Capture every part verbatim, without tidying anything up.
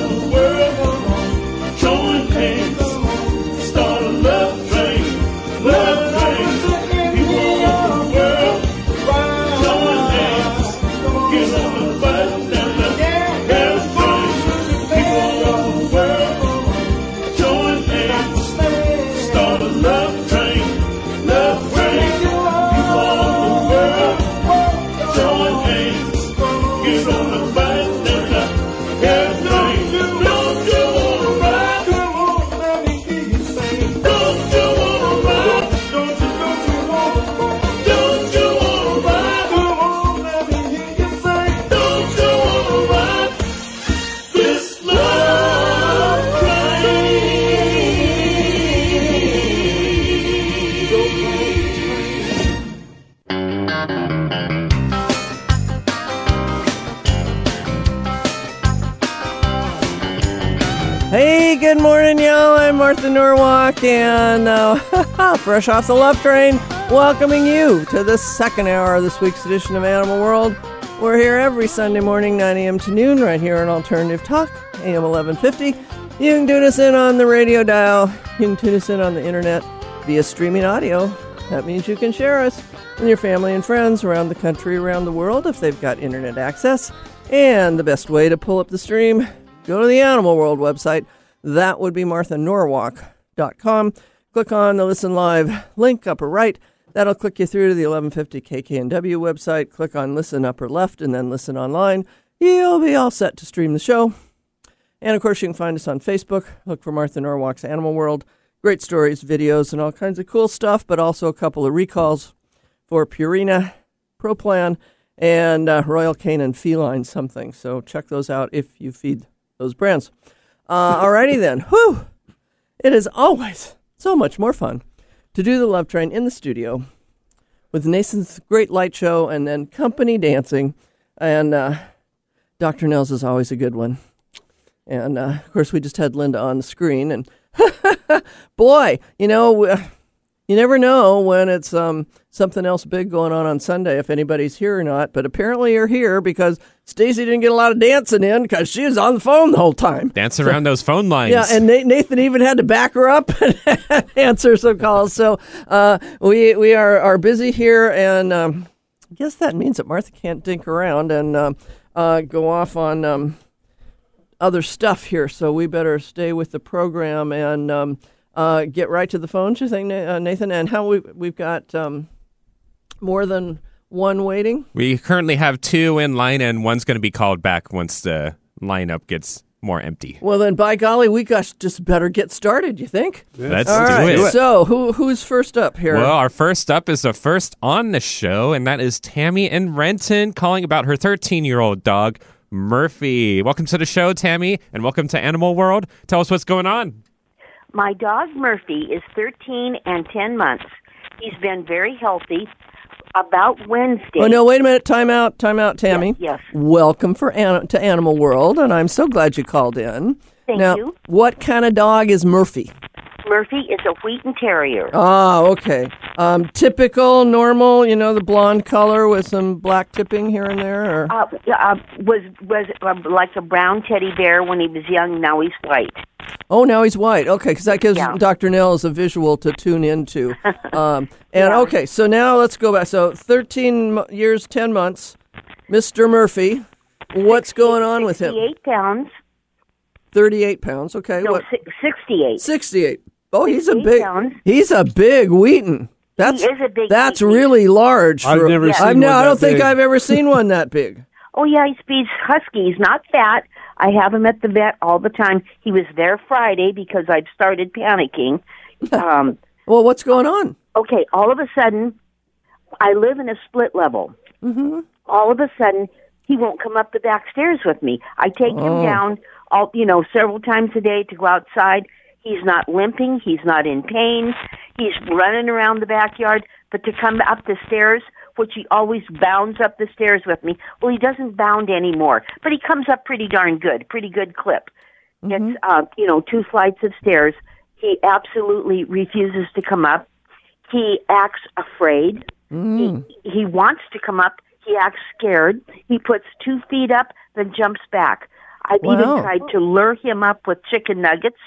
the world, join hands, start a love train, love train. People all over the world, join hands, get on the bus and the gas train. People all over the world, join hands, start a love train, love train. People all over the world, join hands, get on the bus and the gas train. Don't you wanna ride? Come on, let me hear you say. Don't you wanna ride? Don't you, don't you wanna ride? Don't you wanna ride? Come on, let me hear you say. Don't you wanna ride this love train? Hey, good morning, y'all. I'm Martha Norwalk, and uh, fresh off the Love Train, welcoming you to the second hour of this week's edition of Animal World. We're here every Sunday morning, nine a.m. to noon, right here on Alternative Talk, A M eleven fifty. You can tune us in on the radio dial. You can tune us in on the internet via streaming audio. That means you can share us with your family and friends around the country, around the world, if they've got internet access. And the best way to pull up the stream, go to the Animal World website. That would be martha norwalk dot com. Click on the Listen Live link upper right. That'll click you through to the eleven fifty K K N W website. Click on Listen upper left and then Listen online. You'll be all set to stream the show. And, of course, you can find us on Facebook. Look for Martha Norwalk's Animal World. Great stories, videos, and all kinds of cool stuff, but also a couple of recalls for Purina, Pro Plan, and uh, Royal Canin Feline something. So check those out if you feed those brands. Uh, alrighty then. Whew! It is always so much more fun to do the Love Train in the studio with Nathan's great light show and then company dancing. And uh, Doctor Nels is always a good one. And, uh, of course, we just had Linda on the screen. And, boy, you know, you never know when it's um, something else big going on on Sunday, if anybody's here or not. But apparently you're here because Stacy didn't get a lot of dancing in because she was on the phone the whole time. Dancing so, around those phone lines. Yeah, and Nathan even had to back her up and answer some calls. So uh, we we are, are busy here, and um, I guess that means that Martha can't dink around and uh, uh, go off on um, other stuff here. So we better stay with the program and um, uh, get right to the phones, you think, Nathan? And how we, we've got um, more than one waiting? We currently have two in line, and one's going to be called back once the lineup gets more empty. Well, then, by golly, we got just better get started, you think? Yes. Let's All do right. it. So, who who's first up here? Well, our first up is the first on the show, and that is Tammy in Renton calling about her thirteen-year-old dog, Murphy. Welcome to the show, Tammy, and welcome to Animal World. Tell us what's going on. My dog, Murphy, is thirteen and ten months. He's been very healthy. About Wednesday. Oh, no, wait a minute. Time out, time out, Tammy. Yes. yes. Welcome for an- to Animal World, and I'm so glad you called in. Thank now, you. What kind of dog is Murphy? Murphy is a Wheaten Terrier. Oh, okay. Um, typical, normal, you know, the blonde color with some black tipping here and there? Or? Uh, uh, was was uh, like a brown teddy bear when he was young. Now he's white. Oh, now he's white. Okay, because that gives yeah. Doctor Nels a visual to tune into. Um, and yeah. okay, so now let's go back. So thirteen years, ten months, Mister Murphy. What's going on with him? Sixty-eight pounds. Thirty-eight pounds. Okay. No, what? sixty-eight. Sixty-eight. Oh, he's a big. Pounds. He's a big Wheaten. That's he is a big. That's Wheaten. really large. I've for, never yeah. seen I've one no, I don't that think big. I've ever seen one that big. Oh yeah, he feeds husky. He's not fat. I have him at the vet all the time. He was there Friday because I'd started panicking. Um, well, what's going on? Okay, all of a sudden, I live in a split level. Mm-hmm. All of a sudden, he won't come up the back stairs with me. I take Oh. him down, all you know, several times a day to go outside. He's not limping. He's not in pain. He's running around the backyard. But to come up the stairs, which he always bounds up the stairs with me, well, he doesn't bound anymore. But he comes up pretty darn good, pretty good clip. Mm-hmm. It's, uh, you know, two flights of stairs. He absolutely refuses to come up. He acts afraid. Mm. He, he wants to come up. He acts scared. He puts two feet up, then jumps back. I've Wow. even tried to lure him up with chicken nuggets,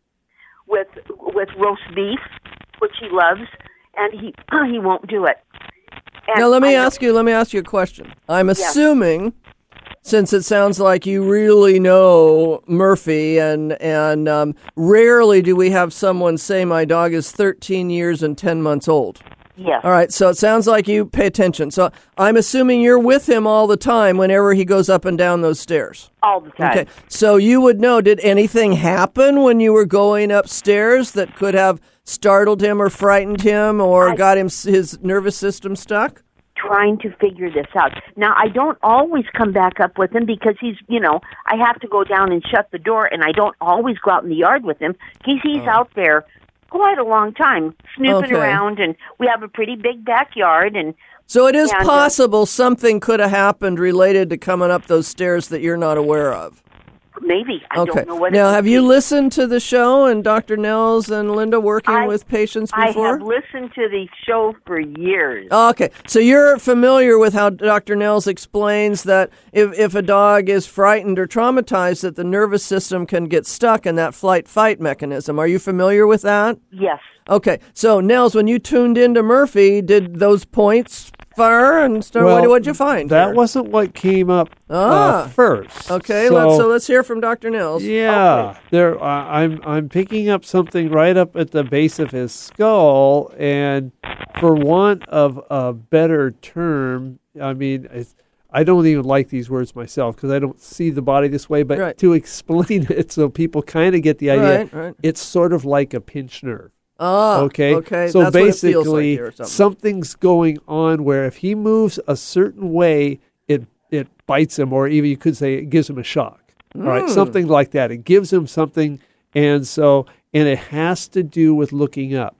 with with roast beef, which he loves, and he he won't do it. And Now let me I know- ask you. Let me ask you a question. I'm assuming, since it sounds like you really know Murphy, and and um, rarely do we have someone say my dog is thirteen years and ten months old. Yes. All right, so it sounds like you pay attention. So I'm assuming you're with him all the time whenever he goes up and down those stairs. All the time. Okay, so you would know, did anything happen when you were going upstairs that could have startled him or frightened him or I- got him his nervous system stuck? Trying to figure this out. Now, I don't always come back up with him because he's, you know, I have to go down and shut the door, and I don't always go out in the yard with him because he's Oh. out there quite a long time snooping Okay. around, and we have a pretty big backyard, and So it is And, uh, possible something could have happened related to coming up those stairs that you're not aware of. maybe. I Okay. don't know what it Now, would have you be. listened to the show and Doctor Nels and Linda working I- with patients I before? have listened to the show for years. Oh, okay, so you're familiar with how Doctor Nels explains that if, if a dog is frightened or traumatized, that the nervous system can get stuck in that flight-fight mechanism. Are you familiar with that? Yes. Okay, so Nels, when you tuned into Murphy, did those points fire and start, what Well, what'd you find? That here? wasn't what came up Ah. uh, first. Okay, so, let's so let's hear from Doctor Nels. Yeah, there. Uh, I'm I'm picking up something right up at the base of his skull, and for want of a better term, I mean, it's, I don't even like these words myself because I don't see the body this way. But Right. to explain it so people kind of get the idea, Right, right. it's sort of like a pinched nerve. Ah, Okay. okay. So That's what it feels like basically, here or something. something's going on where if he moves a certain way, it it bites him, or even you could say it gives him a shock. All Hmm. right, something like that. It gives him something, and so and it has to do with looking up.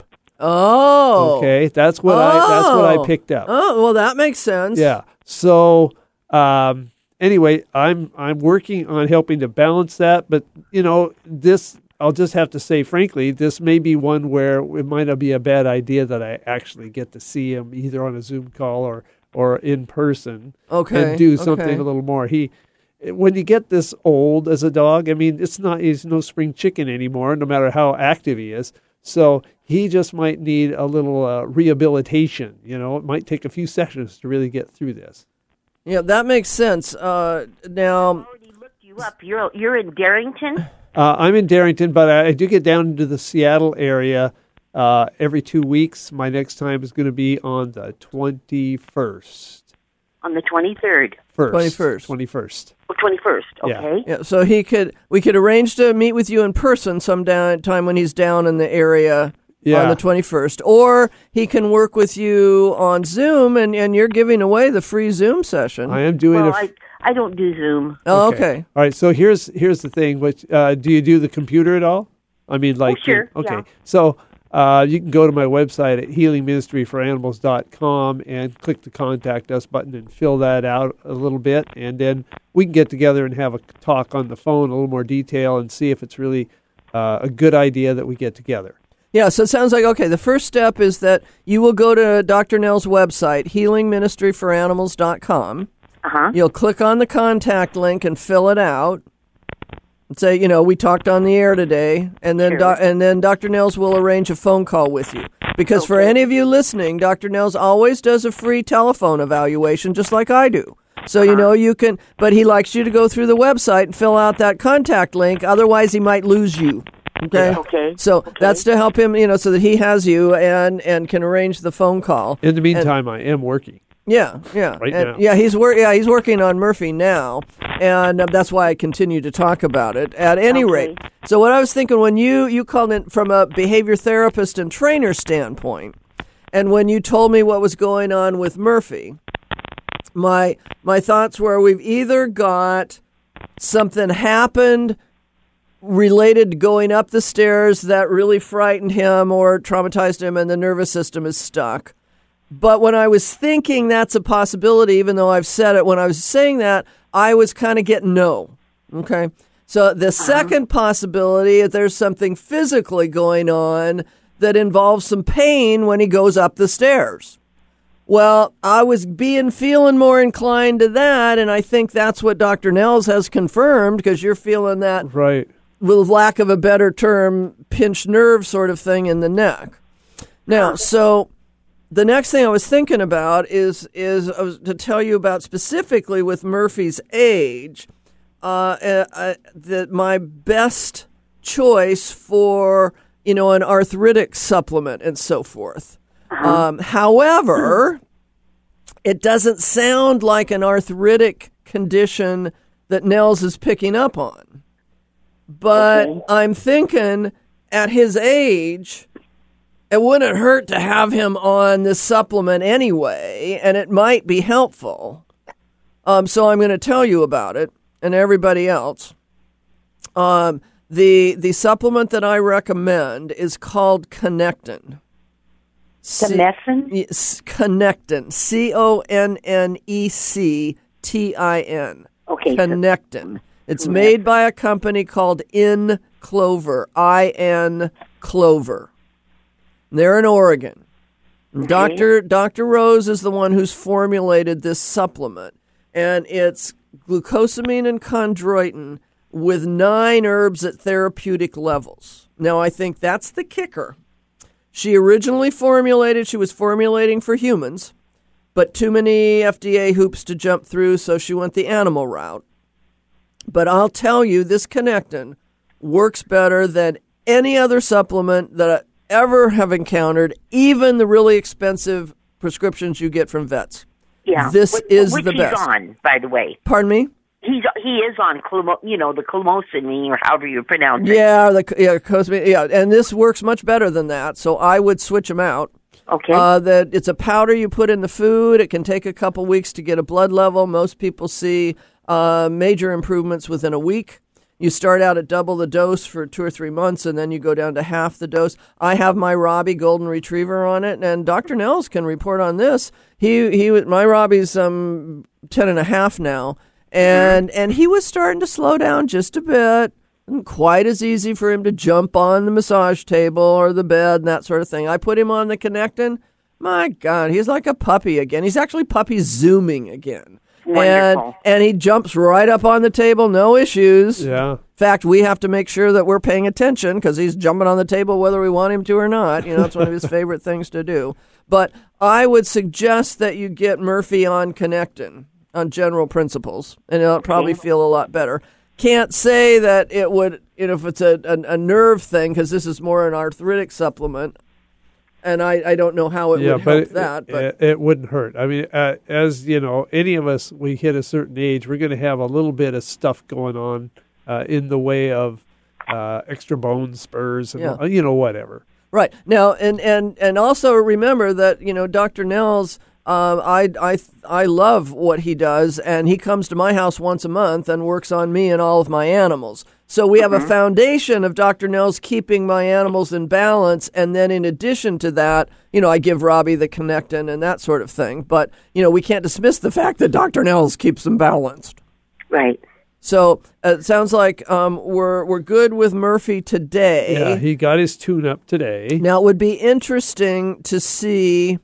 Oh, Okay, that's what I that's what Oh. I picked up. Oh, well, that makes sense. Yeah. So um, anyway, I'm I'm working on helping to balance that, but you know this. I'll just have to say, frankly, this may be one where it might not be a bad idea that I actually get to see him either on a Zoom call or, or in person Okay, and do something okay. a little more. He, when you get this old as a dog, I mean, it's not he's no spring chicken anymore, no matter how active he is. So he just might need a little uh, rehabilitation. You know, it might take a few sessions to really get through this. Yeah, that makes sense. Uh, now, already looked you up. You're you're in Darrington. Uh, I'm in Darrington, but I, I do get down into the Seattle area uh, every two weeks. My next time is going to be on the twenty-first. On the twenty-third. First. twenty-first. twenty-first. Oh, twenty-first. Yeah. Okay. yeah, so he could we could arrange to meet with you in person some down, time when he's down in the area on Yeah. the twenty-first, or he can work with you on Zoom, and, and you're giving away the free Zoom session. I am doing Well, a. I I don't do Zoom. oh, okay. All right. So here's here's the thing. Which uh, do you do the computer at all? I mean, like. sure, Okay. yeah. So uh, you can go to my website at healing ministry for animals dot com and click the contact us button and fill that out a little bit, and then we can get together and have a talk on the phone, a little more detail, and see if it's really uh, a good idea that we get together. Yeah, so it sounds like, okay, the first step is that you will go to Doctor Nell's website, healing ministry for animals dot com. Uh huh. You'll click on the contact link and fill it out. And say, you know, we talked on the air today, and then Sure. doc, and then Doctor Nels will arrange a phone call with you. Because for Okay. any of you listening, Doctor Nels always does a free telephone evaluation, just like I do. So you know you can, but he likes you to go through the website and fill out that contact link. Otherwise, he might lose you. Okay. Okay. So Okay. that's to help him, you know, so that he has you and and can arrange the phone call. In the meantime, I am working. Yeah, yeah, Right and, now. yeah. He's wor- Yeah, he's working on Murphy now, and uh, that's why I continue to talk about it. At any Okay. rate, so what I was thinking when you you called in from a behavior therapist and trainer standpoint, and when you told me what was going on with Murphy, my my thoughts were we've either got something happened related to going up the stairs that really frightened him or traumatized him, and the nervous system is stuck. But when I was thinking that's a possibility, even though I've said it, when I was saying that, I was kind of getting no. Okay. So the second possibility is there's something physically going on that involves some pain when he goes up the stairs. Well, I was being feeling more inclined to that, and I think that's what Doctor Nels has confirmed, because you're feeling that, Right. with lack of a better term, pinched nerve sort of thing in the neck. Now, so the next thing I was thinking about is is I was to tell you about specifically with Murphy's age, uh, uh, uh, that my best choice for, you know, an arthritic supplement and so forth. Um, however, it doesn't sound like an arthritic condition that Nels is picking up on. But Okay. I'm thinking at his age, it wouldn't hurt to have him on this supplement anyway, and it might be helpful. Um, so I'm going to tell you about it and everybody else. Um, the the supplement that I recommend is called Connectin. C- Senescent? Yes, Connectin. C O N N E C T I N. Okay. so- Connectin. It's made by a company called In Clover. I N Clover. They're in Oregon. Doctor Doctor Rose is the one who's formulated this supplement, and it's glucosamine and chondroitin with nine herbs at therapeutic levels. Now, I think that's the kicker. She originally formulated, she was formulating for humans, but too many F D A hoops to jump through, so she went the animal route. But I'll tell you, this Connectin works better than any other supplement that I ever have encountered, even the really expensive prescriptions you get from vets. Yeah. This which, is which the he's best. on, by the way. Pardon me? He's he is on Clomo, you know, the clomosamine, or however you pronounce it. Yeah, the yeah, Cosme, yeah, and this works much better than that. So I would switch them out. Okay. Uh, that it's a powder you put in the food. It can take a couple weeks to get a blood level. Most people see uh, major improvements within a week. You start out at double the dose for two or three months, and then you go down to half the dose. I have my Robbie Golden Retriever on it, and Doctor Nels can report on this. He he, my Robbie's um ten and a half now, and and he was starting to slow down just a bit. Wasn't quite as easy for him to jump on the massage table or the bed and that sort of thing. I put him on the Connectin. My God, he's like a puppy again. He's actually puppy zooming again. And, Wonderful. and he jumps right up on the table, no issues. Yeah. In fact, we have to make sure that we're paying attention because he's jumping on the table whether we want him to or not. You know, it's one of his favorite things to do. But I would suggest that you get Murphy on Connectin on general principles, and it'll probably feel a lot better. Can't say that it would, you know, if it's a, a, a nerve thing, because this is more an arthritic supplement, and I, I don't know how it yeah, would but help it, that. But it, it wouldn't hurt. I mean, uh, as you know, any of us, we hit a certain age, we're going to have a little bit of stuff going on uh, in the way of uh, extra bone spurs and, Yeah. uh, you know, whatever. Right. Now, and, and, and also remember that, you know, Doctor Nels, um, I, I, I love what he does, and he comes to my house once a month and works on me and all of my animals. So we have a foundation of Doctor Nels keeping my animals in balance, and then in addition to that, you know, I give Robbie the Connectin and that sort of thing. But, you know, we can't dismiss the fact that Doctor Nels keeps them balanced. Right. So uh, it sounds like um, we're we're good with Murphy today. Yeah, he got his tune-up today. Now, it would be interesting to see.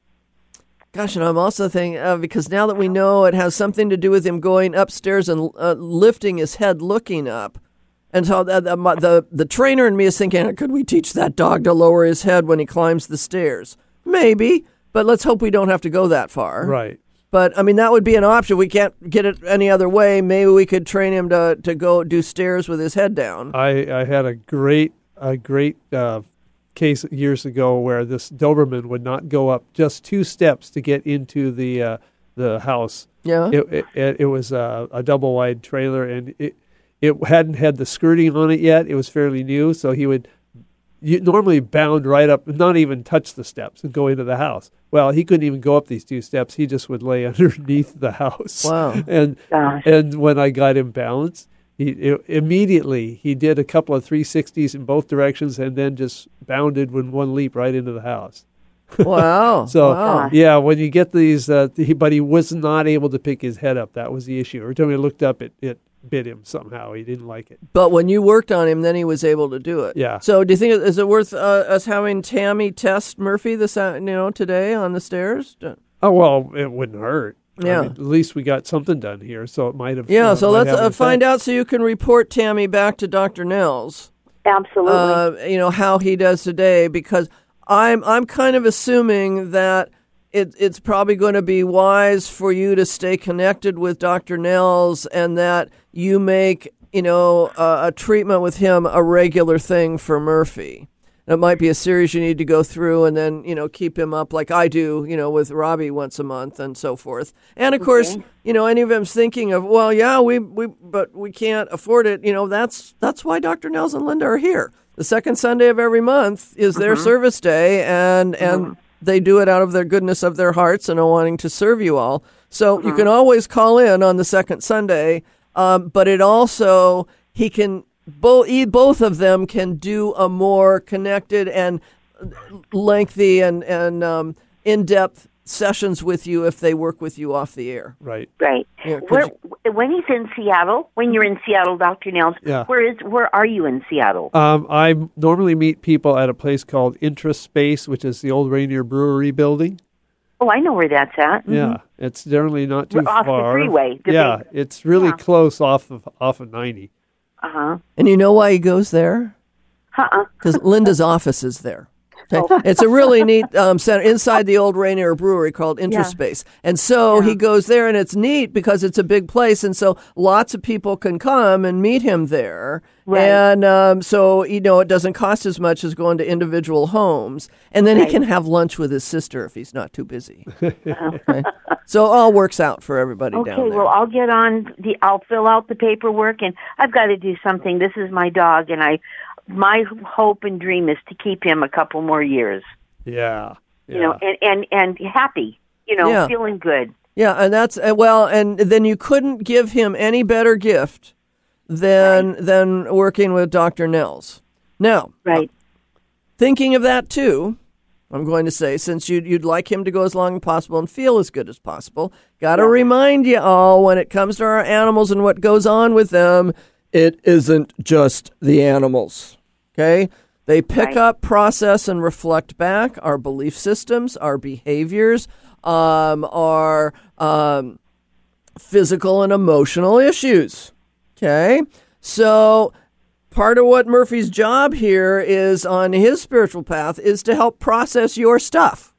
Gosh, and I'm also thinking, uh, because now that we know it has something to do with him going upstairs and uh, lifting his head, looking up. And so the, the, the, the trainer in me is thinking, could we teach that dog to lower his head when he climbs the stairs? Maybe, but let's hope we don't have to go that far. Right. But, I mean, that would be an option. We can't get it any other way. Maybe we could train him to, to go do stairs with his head down. I, I had a great a great uh, case years ago where this Doberman would not go up just two steps to get into the uh, the house. Yeah. It it, it was a, a double wide trailer, and it it hadn't had the skirting on it yet. It was fairly new, so he would you normally bound right up, not even touch the steps, and go into the house. Well, he couldn't even go up these two steps. He just would lay underneath the house. Wow. And Gosh. and when I got him balanced, he it, immediately he did a couple of three sixties in both directions, and then just bounded with one leap right into the house. Wow. So wow. yeah, when you get these, uh, he, but he was not able to pick his head up. That was the issue. Every time he looked up, it it bit him somehow. He didn't like it. But when you worked on him, then he was able to do it. Yeah. So do you think, is it worth uh, us having Tammy test Murphy this, uh, you know, today on the stairs? Oh, well, it wouldn't hurt. Yeah. I mean, at least we got something done here, so it might have. Yeah, uh, so might let's have an uh, find effect. out so you can report Tammy back to Doctor Nels. Absolutely. Uh, you know, how he does today, because I'm I'm kind of assuming that it, it's probably going to be wise for you to stay connected with Doctor Nels, and that you make, you know, uh, a treatment with him a regular thing for Murphy. It might be a series you need to go through, and then, you know, keep him up like I do, you know, with Robbie once a month and so forth. And of course, you know, any of them's thinking of, well, yeah, we we but we can't afford it. You know, that's that's why Doctor Nels and Linda are here. The second Sunday of every month is their service day, and and they do it out of their goodness of their hearts and are wanting to serve you all. So you can always call in on the second Sunday, um, but it also, he can, both both of them can do a more connected and lengthy and, and um, in-depth sessions with you if they work with you off the air. Right. Right. Yeah, 'cause Where, when he's in Seattle, when you're in Seattle, Doctor Nels, Yeah. where is where are you in Seattle? Um, I normally meet people at a place called Intraspace, which is the old Rainier Brewery building. Oh, I know where that's at. Yeah, it's generally not too We're off the far. freeway, the Yeah, big- it's really Yeah. close off of off of ninety. Uh huh. And you know why he goes there? Uh-uh. Because Linda's office is there. Okay. It's a really neat um, center inside the old Rainier Brewery called Interspace. And so he goes there, and it's neat because it's a big place. And so lots of people can come and meet him there. Right. And um, so, you know, it doesn't cost as much as going to individual homes. And then Right. he can have lunch with his sister if he's not too busy. Okay. So it all works out for everybody Okay, down there. well, I'll get on the. I'll fill out the paperwork, and I've got to do something. This is my dog, and I. My hope and dream is to keep him a couple more years. Yeah, yeah. You know, and and and happy. You know, Yeah. feeling good. Yeah, and that's uh, well, and then you couldn't give him any better gift than than working with Doctor Nels. Now, Right. thinking of that too, I'm going to say, since you'd, you'd like him to go as long as possible and feel as good as possible, got to remind you all, when it comes to our animals and what goes on with them, it isn't just the animals. Okay? They pick Right. up, process, and reflect back our belief systems, our behaviors, um, our um, physical and emotional issues. Okay? So part of what Murphy's job here is on his spiritual path is to help process your stuff.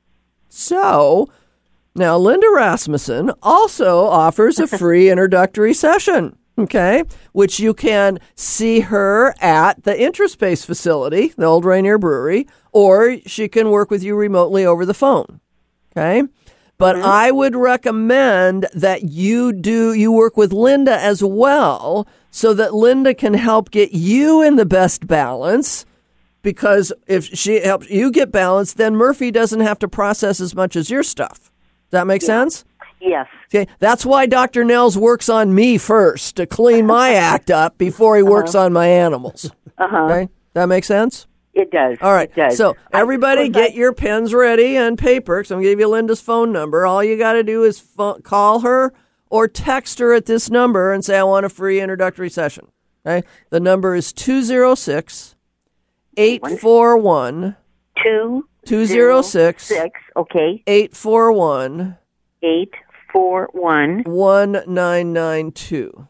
So now Linda Rasmussen also offers a free introductory session. Okay, which you can see her at the Intraspace facility, the old Rainier Brewery, or she can work with you remotely over the phone. Okay, but I would recommend that you do you work with Linda as well, so that Linda can help get you in the best balance. Because if she helps you get balanced, then Murphy doesn't have to process as much as your stuff. Does that make sense? Yes. Okay, that's why Doctor Nels works on me first to clean my act up before he works on my animals. Uh-huh. Okay, that makes sense? It does. All right. It does. So I- everybody, of course, get I- your pens ready and paper. So I'm gonna give you Linda's phone number. All you got to do is pho- call her or text her at this number and say, "I want a free introductory session." Okay. The number is two zero six, eight four one, two two zero six, six. Okay. eight four one, Eight four one. one nine nine two.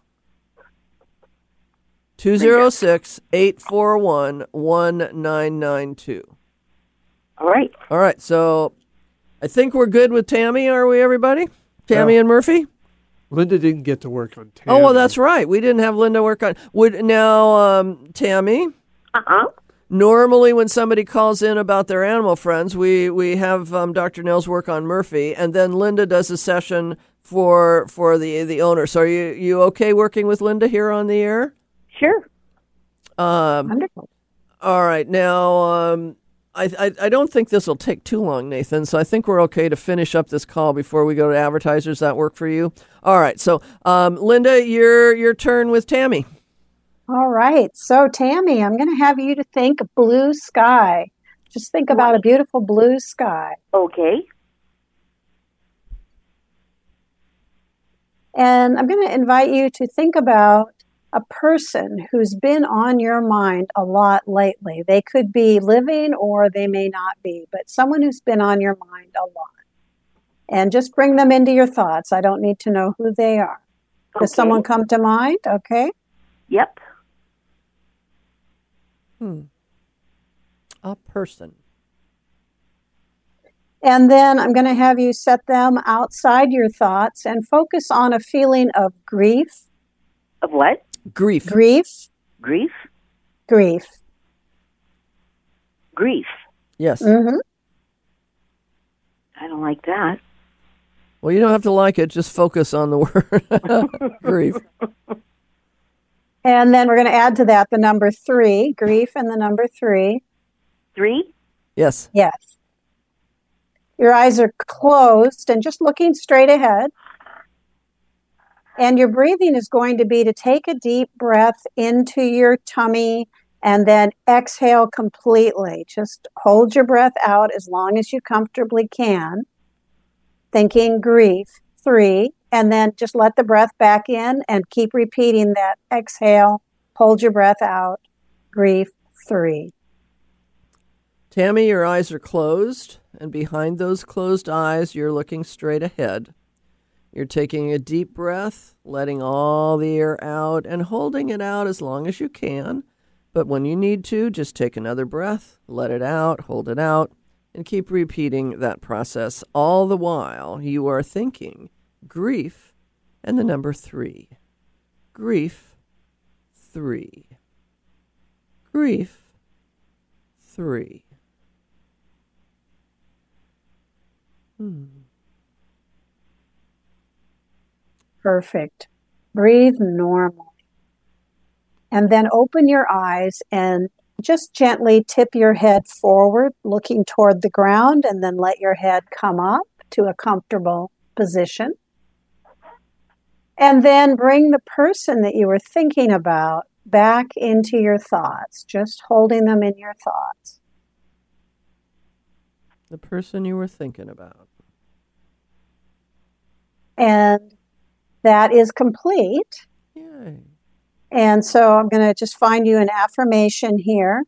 two zero six, eight four one, one nine nine two. All right. All right, so I think we're good with Tammy, are we, everybody? Tammy Yeah. and Murphy? Linda didn't get to work on Tammy. Oh, well, that's right. We didn't have Linda work on. Would now, um, Tammy? Uh huh. Normally, when somebody calls in about their animal friends, we we have um, Doctor Nels work on Murphy, and then Linda does a session for for the the owner. So, are you you okay working with Linda here on the air? Sure. Um, Wonderful. all right, now um, I, I I don't think this will take too long, Nathan. So I think we're okay to finish up this call before we go to advertisers. That work for you? All right. So, um, Linda, your your turn with Tammy. All right. So, Tammy, I'm going to have you to think blue sky. Just think about a beautiful blue sky. Okay. And I'm going to invite you to think about a person who's been on your mind a lot lately. They could be living or they may not be, but someone who's been on your mind a lot. And just bring them into your thoughts. I don't need to know who they are. Does Okay. someone come to mind? Okay. Yep. Hmm. A person. And then I'm going to have you set them outside your thoughts and focus on a feeling of grief, Of what? Grief. grief, Grief? grief. Grief. Yes. hmm I don't like that. Well, you don't have to like it. Just focus on the word grief. And then we're going to add to that the number three, grief, and the number three. Three? Yes. Yes. Your eyes are closed and just looking straight ahead. And your breathing is going to be to take a deep breath into your tummy and then exhale completely. Just hold your breath out as long as you comfortably can. Thinking grief, three, and then just let the breath back in and keep repeating that. Exhale, hold your breath out, grief, three. Tammy, your eyes are closed, and behind those closed eyes, you're looking straight ahead. You're taking a deep breath, letting all the air out, and holding it out as long as you can. But when you need to, just take another breath, let it out, hold it out, and keep repeating that process. All the while, you are thinking grief and the number three. Grief, three. Grief, three. Hmm. Perfect. Breathe normally. And then open your eyes and just gently tip your head forward, looking toward the ground, and then let your head come up to a comfortable position. And then bring the person that you were thinking about back into your thoughts, just holding them in your thoughts. The person you were thinking about. And that is complete. Yay. And so I'm going to just find you an affirmation here.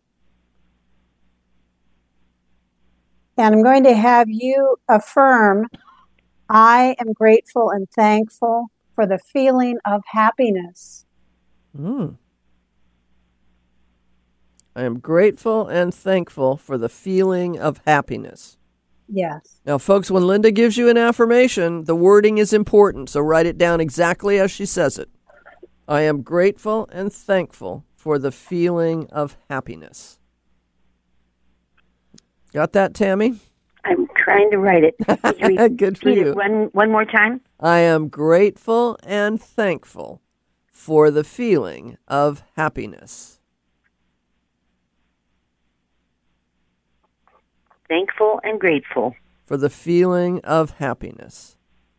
And I'm going to have you affirm, I am grateful and thankful for the feeling of happiness. Mm. I am grateful and thankful for the feeling of happiness. Yes. Now, folks, when Linda gives you an affirmation, the wording is important, so write it down exactly as she says it. I am grateful and thankful for the feeling of happiness. Got that, Tammy? I'm trying to write it. Could you re- Good for repeat you. it One, one more time? I am grateful and thankful for the feeling of happiness. Thankful and grateful. For the feeling of happiness.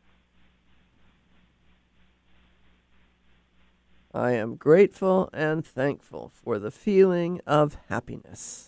I am grateful and thankful for the feeling of happiness.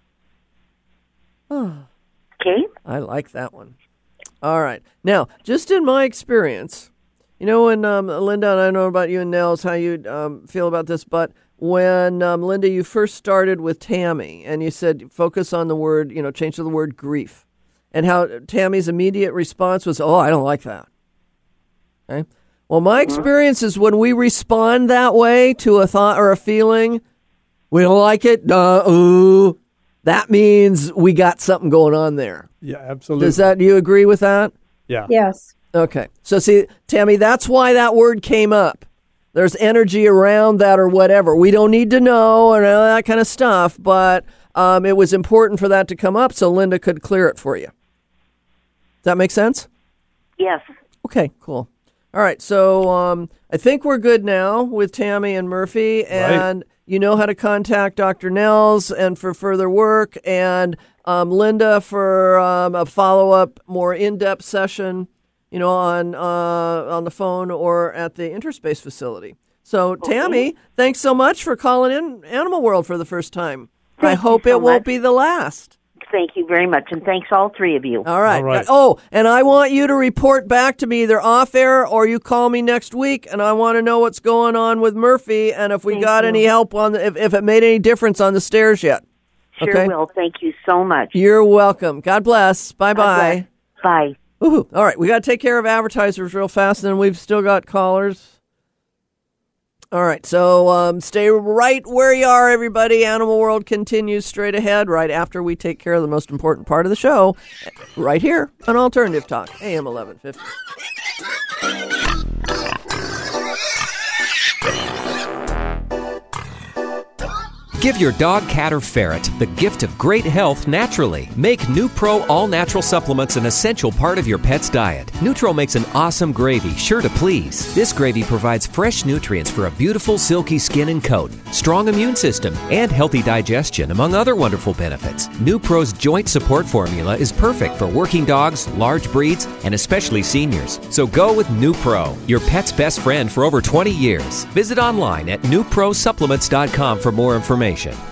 Oh, Okay? I like that one. All right. Now, just in my experience, you know, when um, Linda, and I know about you and Nels, how you um, feel about this, but when, um, Linda, you first started with Tammy and you said focus on the word, you know, change to the word grief, and how Tammy's immediate response was, oh, I don't like that. Okay. Well, my experience is when we respond that way to a thought or a feeling, we don't like it, uh, ooh, that means we got something going on there. Yeah, absolutely. Does that, do you agree with that? Yeah. Yes. Okay. So see, Tammy, that's why that word came up. There's energy around that or whatever. We don't need to know and all that kind of stuff, but um, it was important for that to come up so Linda could clear it for you. Does that make sense? Yes. Okay, cool. All right, so um, I think we're good now with Tammy and Murphy, and Right. you know how to contact Doctor Nels and for further work, and um, Linda for um, a follow-up, more in-depth session, you know, on uh, on the phone or at the Interspace facility. So, Tammy, thanks so much for calling in Animal World for the first time. I Thank you hope so it won't much. be the last. Thank you very much, and thanks all three of you. All right. All right. Oh, and I want you to report back to me either off air or you call me next week, and I want to know what's going on with Murphy and if we Thank got you. any help on the, if, if it made any difference on the stairs yet. Sure Okay. will. Thank you so much. You're welcome. God bless. Bye God bye. bless. Bye. Ooh, all right, we got to take care of advertisers real fast, and then we've still got callers. All right, so um, stay right where you are, everybody. Animal World continues straight ahead right after we take care of the most important part of the show, right here on Alternative Talk, A M eleven fifty. Give your dog, cat, or ferret the gift of great health naturally. Make NuPro all-natural supplements an essential part of your pet's diet. Nutro makes an awesome gravy, sure to please. This gravy provides fresh nutrients for a beautiful, silky skin and coat, strong immune system, and healthy digestion, among other wonderful benefits. NuPro's joint support formula is perfect for working dogs, large breeds, and especially seniors. So go with NuPro, your pet's best friend for over twenty years. Visit online at new pro supplements dot com for more information.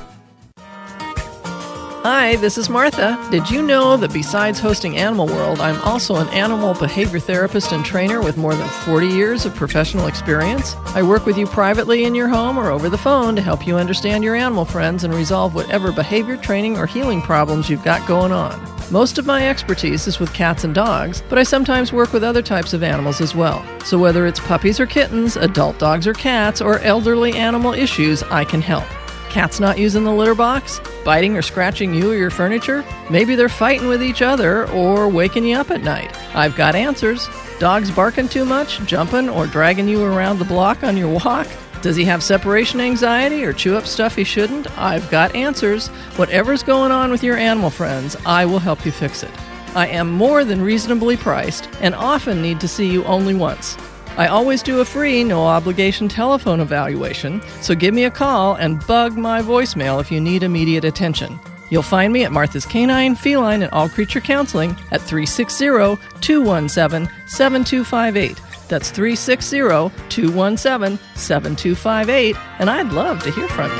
Hi, this is Martha. Did you know that besides hosting Animal World, I'm also an animal behavior therapist and trainer with more than forty years of professional experience? I work with you privately in your home or over the phone to help you understand your animal friends and resolve whatever behavior training or healing problems you've got going on. Most of my expertise is with cats and dogs, but I sometimes work with other types of animals as well. So whether it's puppies or kittens, adult dogs or cats, or elderly animal issues, I can help. Cats not using the litter box? Biting or scratching you or your furniture? Maybe they're fighting with each other or waking you up at night. I've got answers. Dogs barking too much, jumping or dragging you around the block on your walk? Does he have separation anxiety or chew up stuff he shouldn't? I've got answers. Whatever's going on with your animal friends, I will help you fix it. I am more than reasonably priced and often need to see you only once. I always do a free, no-obligation telephone evaluation, so give me a call and bug my voicemail if you need immediate attention. You'll find me at Martha's Canine, Feline, and All Creature Counseling at three six zero, two one seven, seven two five eight. That's three six zero, two one seven, seven two five eight, and I'd love to hear from you.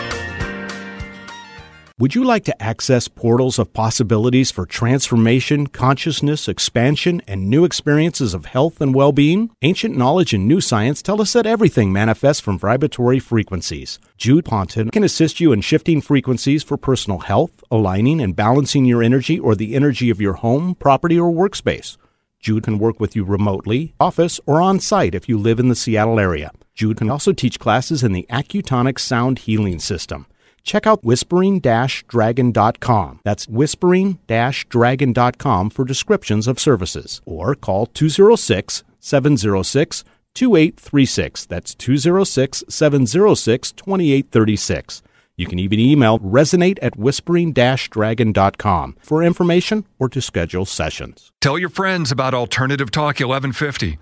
Would you like to access portals of possibilities for transformation, consciousness, expansion, and new experiences of health and well-being? Ancient knowledge and new science tell us that everything manifests from vibratory frequencies. Jude Ponton can assist you in shifting frequencies for personal health, aligning and balancing your energy or the energy of your home, property, or workspace. Jude can work with you remotely, office, or on-site if you live in the Seattle area. Jude can also teach classes in the Accutonic Sound Healing System. Check out whispering dash dragon dot com. That's whispering dash dragon dot com for descriptions of services. Or call two oh six, seven oh six, two eight three six. That's two oh six, seven oh six, two eight three six. You can even email resonate at whispering dash dragon dot com for information or to schedule sessions. Tell your friends about Alternative Talk eleven fifty.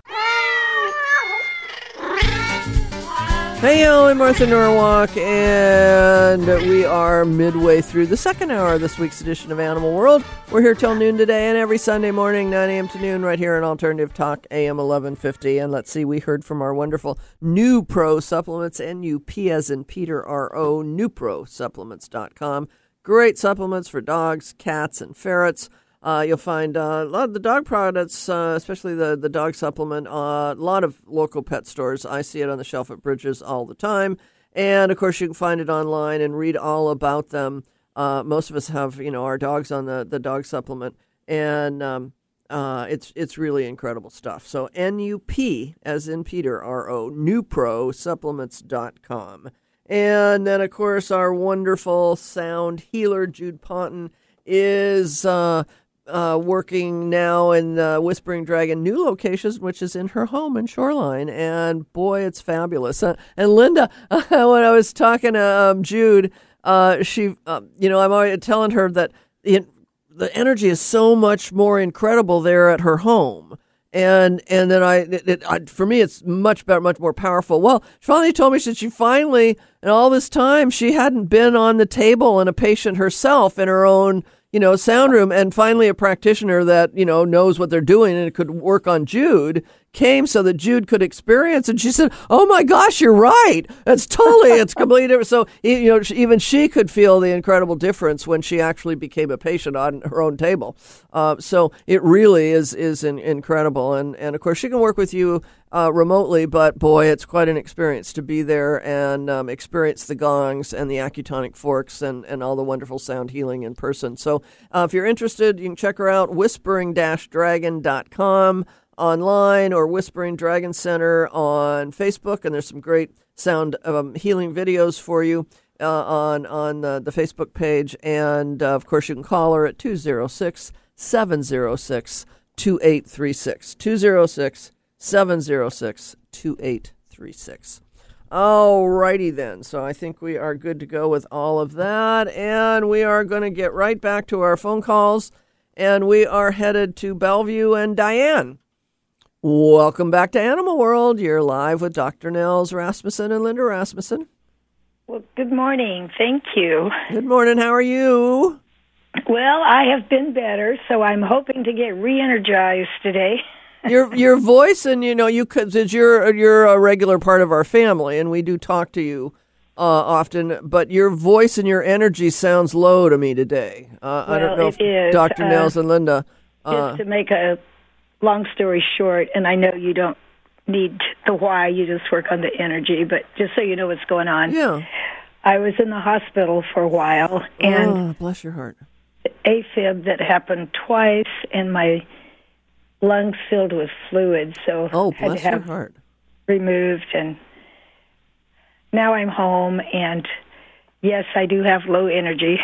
Hey, yo, I'm Martha Norwalk, and we are midway through the second hour of this week's edition of Animal World. We're here till noon today, and every Sunday morning, nine a.m. to noon, right here on Alternative Talk, A M eleven fifty. And let's see, we heard from our wonderful NuPro Supplements, N U P as in Peter, R O, new pro supplements dot com. Great supplements for dogs, cats, and ferrets. Uh, you'll find uh, a lot of the dog products, uh, especially the, the dog supplement, uh, a lot of local pet stores. I see it on the shelf at Bridges all the time. And, of course, you can find it online and read all about them. Uh, most of us have, you know, our dogs on the, the dog supplement. And um, uh, it's it's really incredible stuff. So N U P, as in Peter, R O, new pro supplements dot com. And then, of course, our wonderful sound healer, Jude Ponton, is... Uh, Uh, working now in uh, Whispering Dragon new locations, which is in her home in Shoreline, and boy, it's fabulous. Uh, and Linda, uh, when I was talking to um, Jude, uh, she, uh, you know, I'm already telling her that the, the energy is so much more incredible there at her home. And and then I, it, it, I, for me, it's much better, much more powerful. Well, she finally told me that she finally, in all this time, she hadn't been on the table and a patient herself in her own, you know, sound room, and finally a practitioner that, you know, knows what they're doing and it could work on Jude came so that Jude could experience. And she said, "Oh my gosh, you're right. It's totally, it's completely different." So, you know, even she could feel the incredible difference when she actually became a patient on her own table. Uh, so it really is is in, incredible. And, and of course, she can work with you uh, remotely, but boy, it's quite an experience to be there and um, experience the gongs and the acutonic forks and, and all the wonderful sound healing in person. So uh, if you're interested, you can check her out, whispering dash dragon dot com online or Whispering Dragon Center on Facebook, and there's some great sound um, healing videos for you uh, on on uh, the Facebook page. And uh, of course, you can call her at two oh six, seven oh six, two eight three six. two oh six, seven oh six, two eight three six. All righty then. So I think we are good to go with all of that, and we are going to get right back to our phone calls, and we are headed to Bellevue and Diane. Welcome back to Animal World. You're live with Doctor Nels Rasmussen and Linda Rasmussen. Well, good morning. Thank you. Good morning. How are you? Well, I have been better, so I'm hoping to get re-energized today. your your voice, and you know, you could, you're you're a regular part of our family, and we do talk to you uh, often. But your voice and your energy sounds low to me today. Uh, well, I don't know it if is. Doctor Uh, Nels and Linda. Just Uh, to make a long story short, and I know you don't need the why, you just work on the energy, but just so you know what's going on. Yeah. I was in the hospital for a while, and oh, bless your heart. AFib that happened twice, and my lungs filled with fluid, so oh, had bless to have your heart. removed, and now I'm home, and yes, I do have low energy.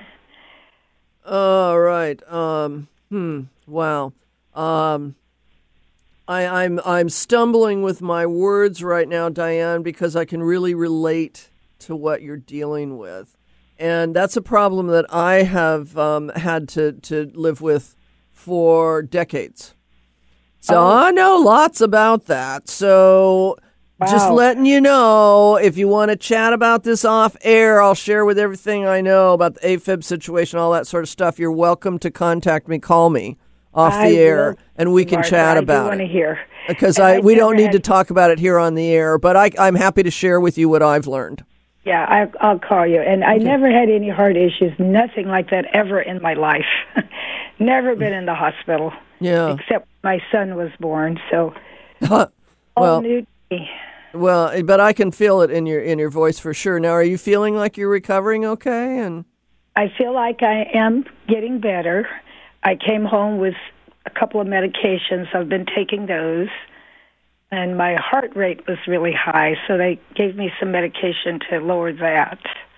All right. Um, hmm. Wow. Um, I, I'm I'm stumbling with my words right now, Diane, because I can really relate to what you're dealing with, and that's a problem that I have um, had to, to live with for decades. So Oh. I know lots about that. So just Wow. letting you know, if you want to chat about this off air, I'll share with everything I know about the AFib situation, all that sort of stuff. You're welcome to contact me, call me off I the air, will, and we can Martha, chat I do about want to it. hear. Because And I I've we don't never need had- to talk about it here on the air, but I, I'm happy to share with you what I've learned. Yeah, I, I'll call you. And I never had any heart issues, nothing like that ever in my life. Never been in the hospital. Yeah. Except my son was born, so well, all new to me. Well, but I can feel it in your in your voice for sure. Now, are you feeling like you're recovering okay? And I feel like I am getting better. I came home with a couple of medications. I've been taking those. And my heart rate was really high, so they gave me some medication to lower that.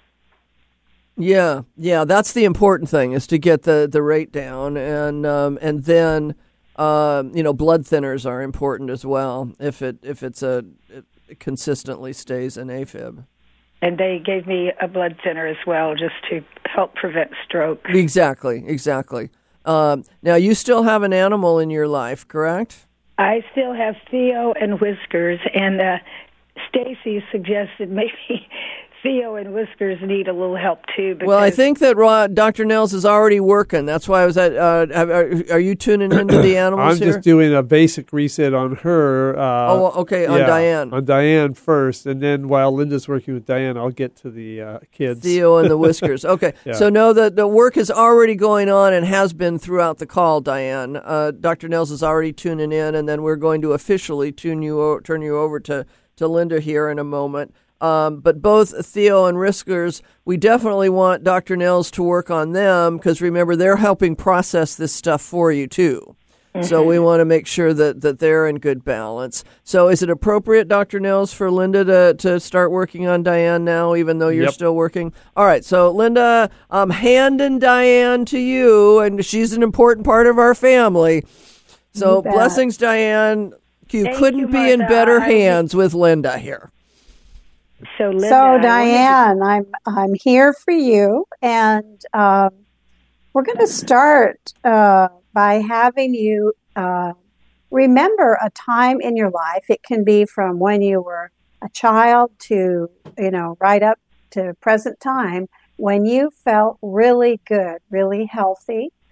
yeah, yeah, that's the important thing, is to get the, the rate down, and um, and then um, you know, blood thinners are important as well if it if it's a it consistently stays in AFib. And they gave me a blood thinner as well, just to help prevent stroke. Exactly, exactly. Um, now, you still have an animal in your life, correct? I still have Theo and Whiskers, and uh, Stacy suggested maybe Theo and Whiskers need a little help too. Well, I because- think that Ro- Doctor Nels is already working. That's why I was at. Uh, have- are, are you tuning into the animals I'm here? just doing a basic reset on her. Uh, Oh, okay, on yeah, Diane. On Diane first, and then while Linda's working with Diane, I'll get to the uh, kids. Theo and the Whiskers. Okay, Yeah. so know that the work is already going on and has been throughout the call, Diane. Uh, Doctor Nels is already tuning in, and then we're going to officially tune you o- turn you over to, to Linda here in a moment. Um, but both Theo and Whiskers, we definitely want Doctor Nels to work on them, because remember, they're helping process this stuff for you too. So we want to make sure that, that they're in good balance. So is it appropriate, Doctor Nels, for Linda to, to start working on Diane now, even though you're Yep. still working? All right. So, Linda, I'm handing Diane to you, and she's an important part of our family. So You bet. blessings, Diane. You Thank couldn't you, be in Martha. better I- hands with Linda here. So, Linda, I So wanted to- Diane, I'm I'm here for you, and um, we're going to start uh, by having you uh, remember a time in your life. It can be from when you were a child to, you know, right up to present time, when you felt really good, really healthy,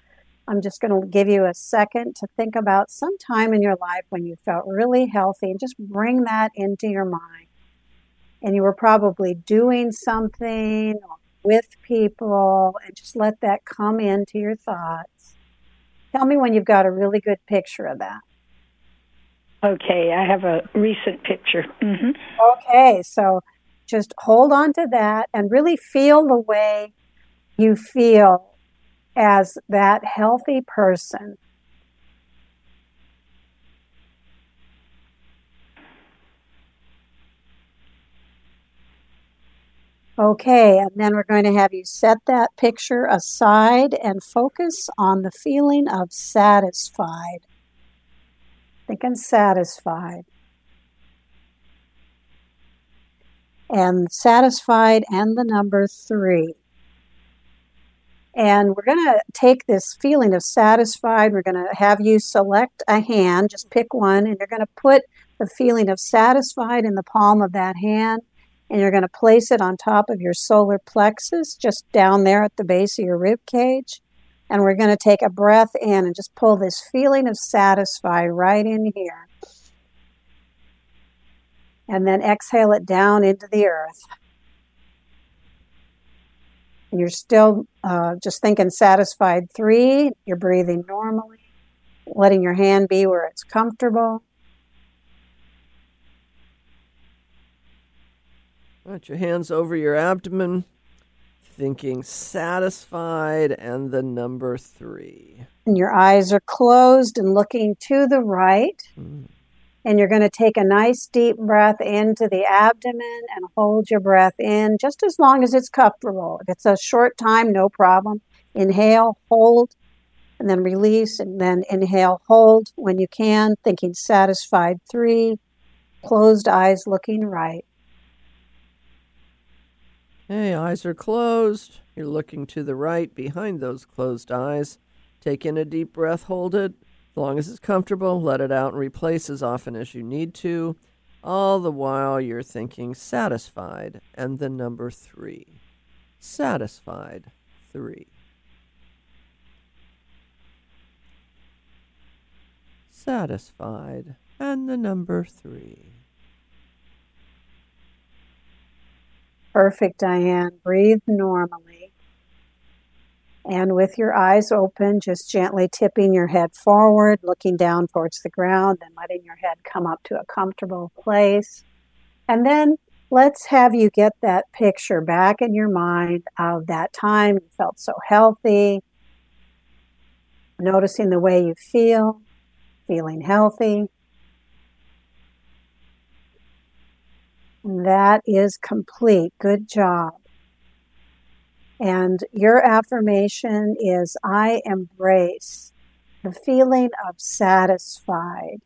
I'm just going to give you a second to think about some time in your life when you felt really healthy and just bring that into your mind. And you were probably doing something or with people, and just let that come into your thoughts. Tell me when you've got a really good picture of that. Okay, I have a recent picture. Mm-hmm. Okay, so just hold on to that and really feel the way you feel as that healthy person. Okay, and then we're going to have you set that picture aside and focus on the feeling of satisfied. Thinking satisfied. And satisfied and the number three. And we're going to take this feeling of satisfied, we're going to have you select a hand, just pick one, and you're going to put the feeling of satisfied in the palm of that hand. And you're going to place it on top of your solar plexus, just down there at the base of your rib cage. And we're going to take a breath in and just pull this feeling of satisfied right in here. And then exhale it down into the earth. And you're still uh, just thinking satisfied three. You're breathing normally, letting your hand be where it's comfortable. Put your hands over your abdomen, thinking satisfied, and the number three. And your eyes are closed and looking to the right. Mm. And you're going to take a nice deep breath into the abdomen and hold your breath in just as long as it's comfortable. If it's a short time, no problem. Inhale, hold, and then release, and then inhale, hold when you can, thinking satisfied three, closed eyes looking right. Okay, eyes are closed. You're looking to the right behind those closed eyes. Take in a deep breath, hold it. As long as it's comfortable, let it out and replace as often as you need to. All the while you're thinking satisfied and the number three. Satisfied three. Satisfied and the number three. Perfect, Diane. Breathe normally. And with your eyes open, just gently tipping your head forward, looking down towards the ground, and letting your head come up to a comfortable place. And then let's have you get that picture back in your mind of that time you felt so healthy, noticing the way you feel, feeling healthy. That is complete. Good job. And your affirmation is, I embrace the feeling of satisfied.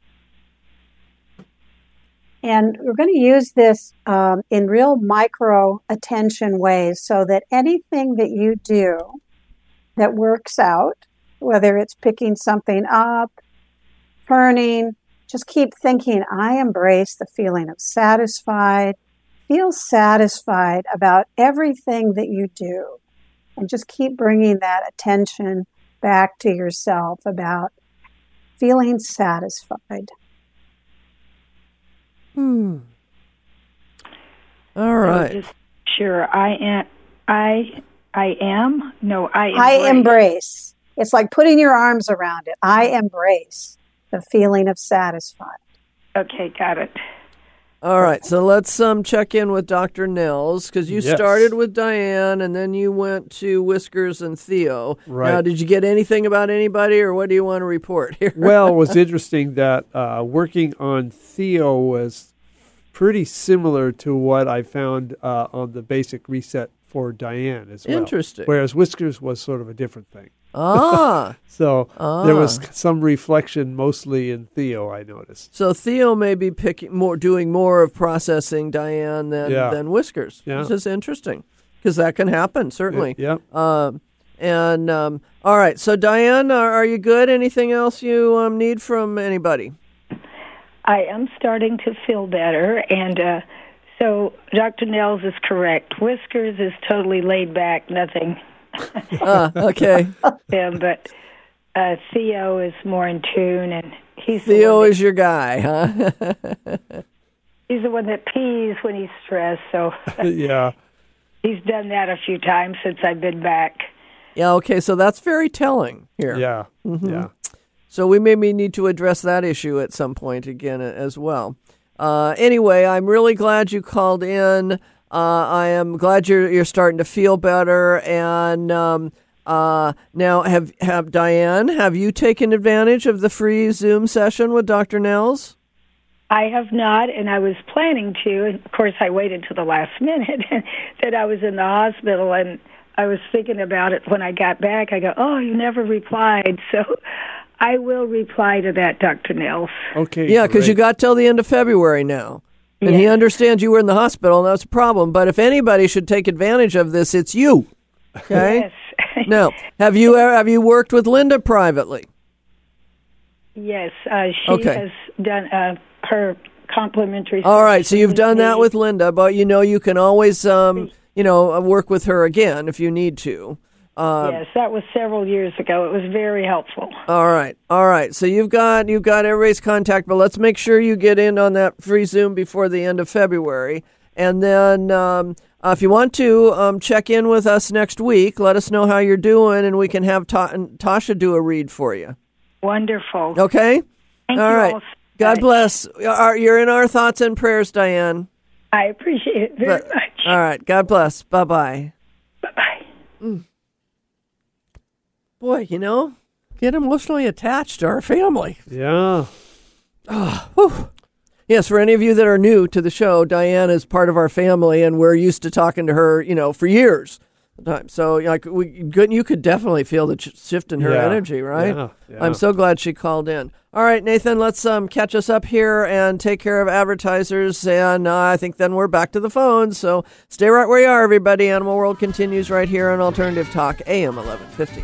And we're going to use this um, in real micro attention ways so that anything that you do that works out, whether it's picking something up, turning, just keep thinking, I embrace the feeling of satisfied. Feel satisfied about everything that you do. And just keep bringing that attention back to yourself about feeling satisfied. Hmm. All right. So just, sure, I am. I I am. No, I embrace. I embrace. It's like putting your arms around it. I embrace the feeling of satisfied. Okay, got it. All right, so let's um check in with Doctor Nels, because you Yes. started with Diane, and then you went to Whiskers and Theo. Right. Now, did you get anything about anybody, or what do you want to report here? Well, it was interesting that uh, working on Theo was pretty similar to what I found uh, on the basic reset for Diane as well. Interesting. Whereas Whiskers was sort of a different thing. Ah. So ah. there was some reflection mostly in Theo, I noticed. So Theo may be picking more, doing more of processing Diane than, Yeah. than Whiskers, Yeah. which is interesting, because that can happen, certainly. Yeah. Um, and, um, all right, so Diane, are, are you good? Anything else you um, need from anybody? I am starting to feel better, and uh, so Doctor Nels is correct. Whiskers is totally laid back, nothing. Ah, okay. Him, but uh, Theo is more in tune, and he's the Theo one that, is your guy, huh? he's the one that pees when he's stressed. So Yeah. he's done that a few times since I've been back. Yeah, okay, so that's very telling here. Yeah. Mhm. Yeah. So we maybe need to address that issue at some point again as well. Uh, anyway, I'm really glad you called in. Uh, I am glad you're you're starting to feel better. And um, uh, now, have have Diane, have you taken advantage of the free Zoom session with Doctor Nels? I have not, and I was planning to. And of course, I waited till the last minute that I was in the hospital, and I was thinking about it when I got back. I go, oh, you never replied. So I will reply to that, Doctor Nels. Okay. Yeah, because you great. got till the end of February now. And Yes. he understands you were in the hospital, and that's a problem. But if anybody should take advantage of this, it's you. Okay? Yes. Now, have you ever, have you worked with Linda privately? Yes, uh, she Okay. has done uh, her complimentary. All right, so session you've done that me. with Linda, but you know you can always, um, you know, work with her again if you need to. Um, Yes, that was several years ago. It was very helpful. All right, all right. So you've got you've got everybody's contact, but let's make sure you get in on that free Zoom before the end of February, and then um, uh, if you want to um, check in with us next week, let us know how you're doing, and we can have Ta- Tasha do a read for you. Wonderful. Okay. Thank all you right. all so God much. bless. Our- You're in our thoughts and prayers, Diane. I appreciate it very But- much. All right. God bless. Bye bye. Bye-bye. Boy, you know, get emotionally attached to our family. Yeah. Whew. Yes, for any of you that are new to the show, Diane is part of our family, and we're used to talking to her, you know, for years. So, like, we could, you could definitely feel the ch- shift in her Yeah. energy, right? Yeah, yeah. I'm so glad she called in. All right, Nathan, let's um, catch us up here and take care of advertisers, and uh, I think then we're back to the phones. So stay right where you are, everybody. Animal World continues right here on Alternative Talk, A M eleven fifty.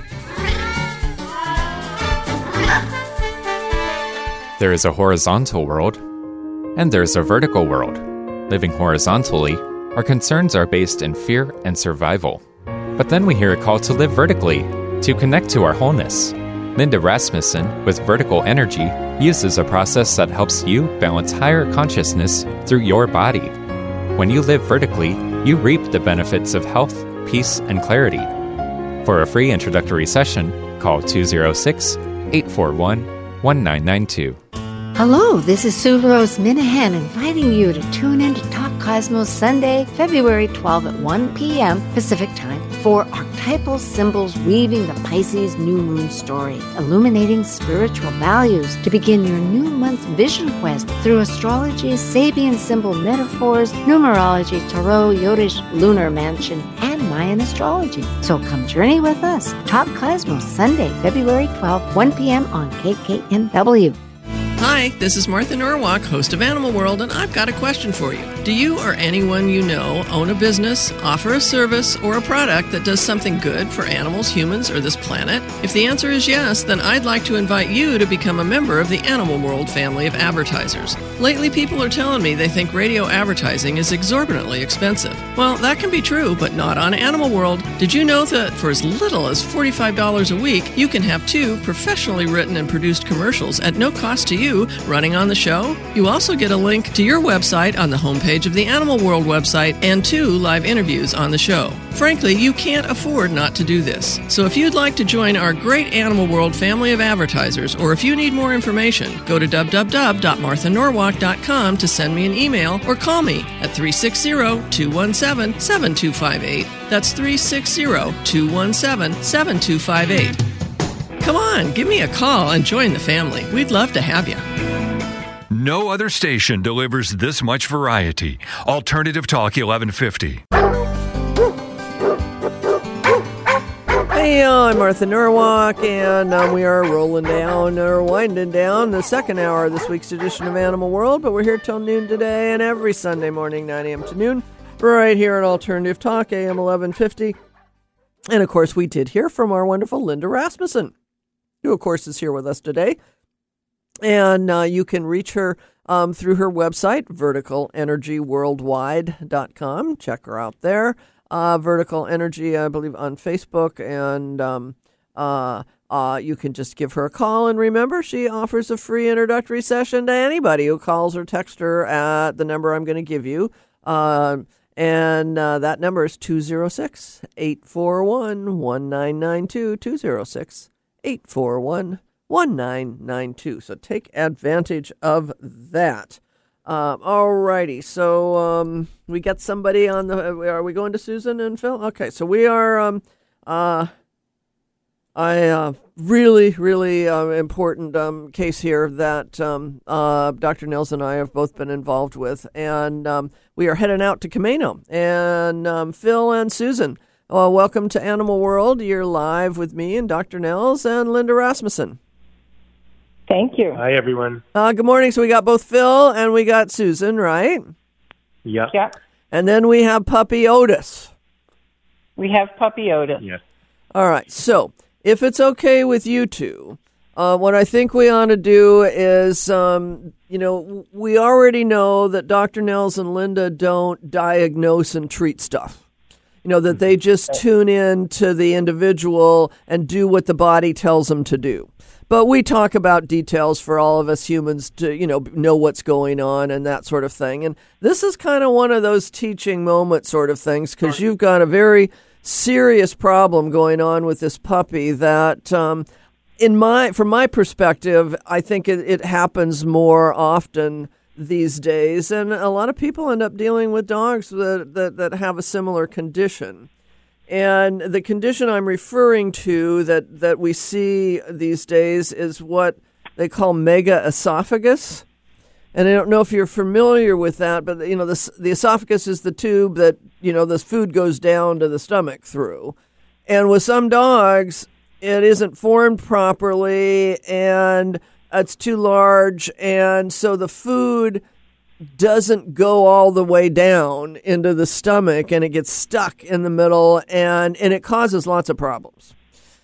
There is a horizontal world, and there's a vertical world. Living horizontally, our concerns are based in fear and survival. But then we hear a call to live vertically, to connect to our wholeness. Linda Rasmussen, with Vertical Energy, uses a process that helps you balance higher consciousness through your body. When you live vertically, you reap the benefits of health, peace, and clarity. For a free introductory session, call two oh six, eight four one, one nine nine two. Hello, this is Sue Rose Minahan inviting you to tune in to Talk Cosmos Sunday, February twelfth at one p.m. Pacific Time for archetypal symbols weaving the Pisces new moon story, illuminating spiritual values to begin your new month's vision quest through astrology, Sabian symbol metaphors, numerology, tarot, Yodish lunar mansion, and Mayan astrology. So come journey with us. Talk Cosmos Sunday, February twelfth, one p.m. on K K N W. Hi, this is Martha Norwalk, host of Animal World, and I've got a question for you. Do you or anyone you know own a business, offer a service, or a product that does something good for animals, humans, or this planet? If the answer is yes, then I'd like to invite you to become a member of the Animal World family of advertisers. Lately, people are telling me they think radio advertising is exorbitantly expensive. Well, that can be true, but not on Animal World. Did you know that for as little as forty-five dollars a week, you can have two professionally written and produced commercials at no cost to you running on the show? You also get a link to your website on the homepage of the Animal World website and two live interviews on the show. Frankly, you can't afford not to do this. So if you'd like to join our great Animal World family of advertisers, or if you need more information, go to w w w dot martha norwalk dot com to send me an email or call me at three six zero, two one seven, seven two five eight. That's three six zero, two one seven, seven two five eight. Come on, give me a call and join the family. We'd love to have you. No other station delivers this much variety. Alternative Talk eleven fifty. Hey, I'm Martha Norwalk, and um, we are rolling down or winding down the second hour of this week's edition of Animal World, but we're here till noon today and every Sunday morning, nine a.m. to noon, right here at Alternative Talk, A M eleven fifty. And, of course, we did hear from our wonderful Linda Rasmussen, who, of course, is here with us today. And uh, you can reach her um, through her website, vertical energy worldwide dot com. Check her out there. Uh, Vertical Energy, I believe, on Facebook, and um, uh, uh, you can just give her a call. And remember, she offers a free introductory session to anybody who calls or texts her at the number I'm going to give you. Uh, and uh, that number is two oh six, eight four one, one nine nine two, two oh six, eight four one, one nine nine two. So take advantage of that. Um, all righty. So um, we got somebody on the. Are we going to Susan and Phil? Okay. So we are. Um, uh, I uh, really, really uh, important um, case here that um, uh, Doctor Nils and I have both been involved with, and um, we are heading out to Camino. And um, Phil and Susan, uh, welcome to Animal World. You're live with me and Doctor Nils and Linda Rasmussen. Thank you. Hi, everyone. Uh, good morning. So we got both Phil and we got Susan, right? Yep. Yeah. And then we have puppy Otis. We have puppy Otis. Yes. All right. So if it's okay with you two, uh, what I think we ought to do is, um, you know, we already know that Doctor Nils and Linda don't diagnose and treat stuff. You know, that they just tune in to the individual and do what the body tells them to do. But we talk about details for all of us humans to, you know, know what's going on and that sort of thing. And this is kind of one of those teaching moment sort of things because you've got a very serious problem going on with this puppy that, um, in my, from my perspective, I think it, it happens more often these days. And a lot of people end up dealing with dogs that, that, that have a similar condition. And the condition I'm referring to that, that we see these days is what they call megaesophagus. And I don't know if you're familiar with that, but, you know, the, the esophagus is the tube that, you know, the food goes down to the stomach through. And with some dogs, it isn't formed properly and it's too large. And so the food doesn't go all the way down into the stomach and it gets stuck in the middle and, and it causes lots of problems.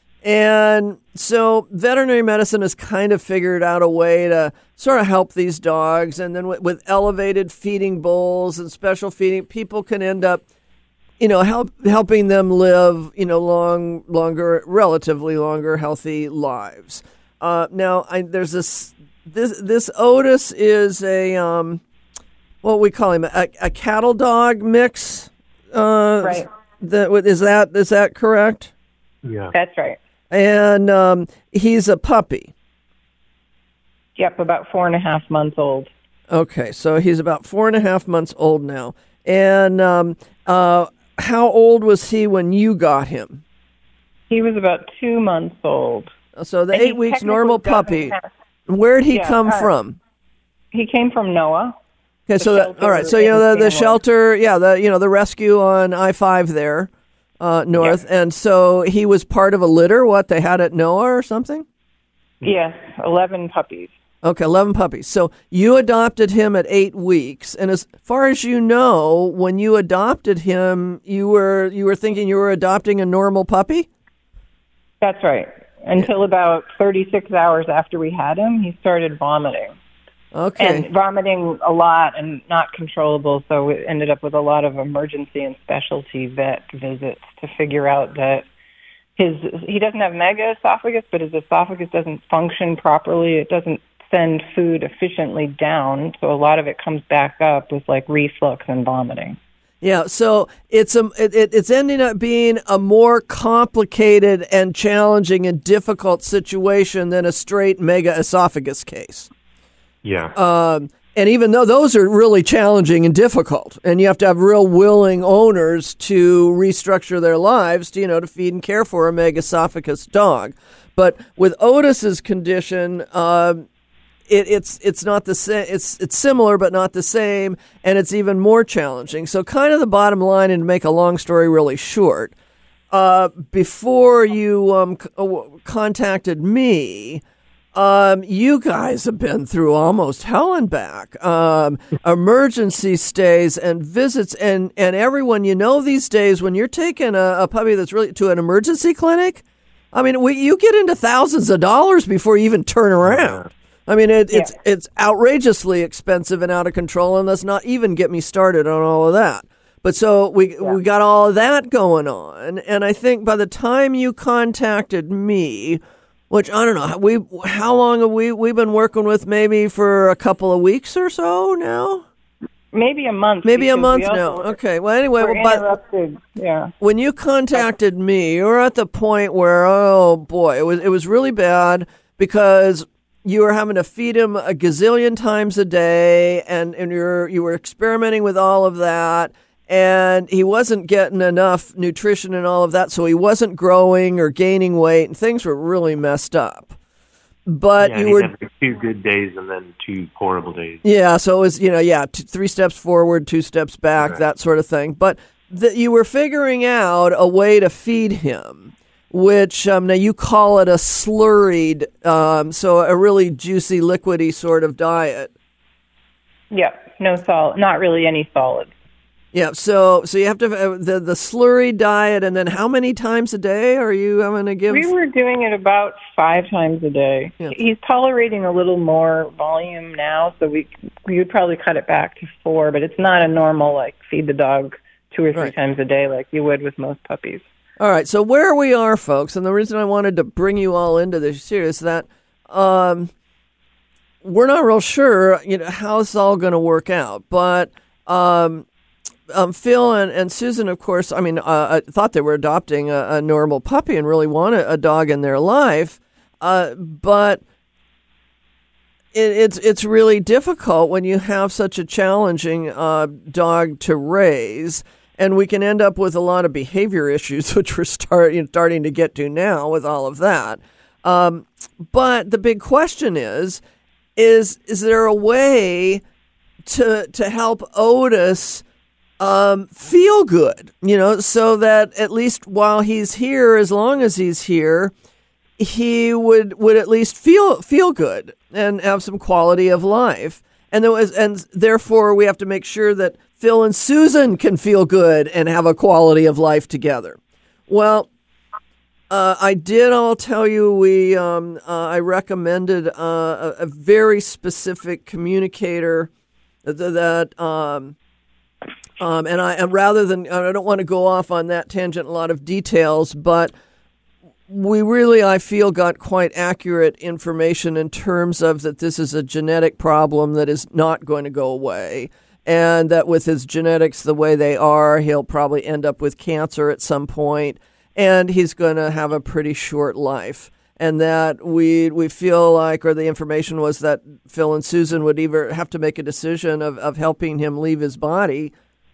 And so veterinary medicine has kind of figured out a way to sort of help these dogs. And then with, with elevated feeding bowls and special feeding, people can end up, you know, help, helping them live, you know, long, longer, relatively longer, healthy lives. Uh, now, I, there's this, this, this Otis is a, um, what we call him, a, a cattle dog mix. Uh, right. That, is that is that correct? Yeah. That's right. And um, he's a puppy. Yep, about four and a half months old. Okay, so he's about four and a half months old now. And um, uh, how old was he when you got him? He was about two months old. So the And eight he weeks technically normal doesn't puppy. have- Where'd he Yeah, come uh, from? He came from NOAA. Okay, the so that, shelter all right, so you know in the, the Stanwood. shelter, yeah, the you know the rescue on I five there, uh, north, and so he was part of a litter. What they had at NOAA or something? Yes, eleven puppies. Okay, eleven puppies. So you adopted him at eight weeks, and as far as you know, when you adopted him, you were you were thinking you were adopting a normal puppy? That's right. Until about thirty-six hours after we had him, he started vomiting. Okay. And vomiting a lot and not controllable, so we ended up with a lot of emergency and specialty vet visits to figure out that his he doesn't have megaesophagus, but his esophagus doesn't function properly. It doesn't send food efficiently down, so a lot of it comes back up with like reflux and vomiting. Yeah, so it's a it, it, it's ending up being a more complicated and challenging and difficult situation than a straight megaesophagus case. Yeah. Um, and even though those are really challenging and difficult, and you have to have real willing owners to restructure their lives to, you know, to feed and care for a megaesophagus dog. But with Otis's condition, uh, it, it's it's not the same. It's it's similar, but not the same, and it's even more challenging. So, kind of the bottom line, and to make a long story really short, uh, before you um, c- contacted me. Um, you guys have been through almost hell and back. Um, emergency stays and visits, and, and everyone you know these days, when you're taking a, a puppy that's really to an emergency clinic, I mean, we, you get into thousands of dollars before you even turn around. I mean, it, it's Yeah. it's outrageously expensive and out of control, and let's not even get me started on all of that. But so we Yeah. we got all of that going on, and I think by the time you contacted me, which I don't know. We how long have we we've been working with? Maybe for a couple of weeks or so now. Maybe a month. Maybe a because month we now. also- Okay. Well, anyway, We're well, but interrupted. Yeah. when you contacted me, you were at the point where, oh boy, it was it was really bad because you were having to feed him a gazillion times a day, and and you're you were experimenting with all of that, and he wasn't getting enough nutrition and all of that, so he wasn't growing or gaining weight, and things were really messed up. But yeah, you he were. had like two good days and then two horrible days. Yeah, so it was, you know, yeah, t- three steps forward, two steps back, Right. that sort of thing. But that you were figuring out a way to feed him, which um, now you call it a slurried, um, so a really juicy, liquidy sort of diet. Yeah. No salt. Not really any solids. Yeah, so so you have to uh, the the slurry diet, and then how many times a day are you having to give? We were doing it about five times a day. Yeah. He's tolerating a little more volume now, so we we would probably cut it back to four, but it's not a normal, like, feed the dog two or three Right. times a day like you would with most puppies. All right, so where we are, folks, and the reason I wanted to bring you all into this here is that um, we're not real sure, you know, how it's all going to work out. But um, um, Phil and, and Susan, of course, I mean, uh, I thought they were adopting a, a normal puppy and really wanted a dog in their life, uh, but it, it's it's really difficult when you have such a challenging uh, dog to raise. And we can end up with a lot of behavior issues, which we're start, you know, starting to get to now with all of that. Um, but the big question is, is is there a way to to help Otis um, feel good? You know, so that at least while he's here, as long as he's here, he would would at least feel feel good and have some quality of life. And there was, and therefore we have to make sure that Phil and Susan can feel good and have a quality of life together. Well, uh, I did. I'll tell you, we um, uh, I recommended uh, a, a very specific communicator that, that um, um, and I and rather than I don't want to go off on that tangent, a lot of details, but we really, I feel, got quite accurate information in terms of that this is a genetic problem that is not going to go away. And that with his genetics the way they are, he'll probably end up with cancer at some point, and he's going to have a pretty short life. And that we we feel like, or the information was that Phil and Susan would either have to make a decision of, of helping him leave his body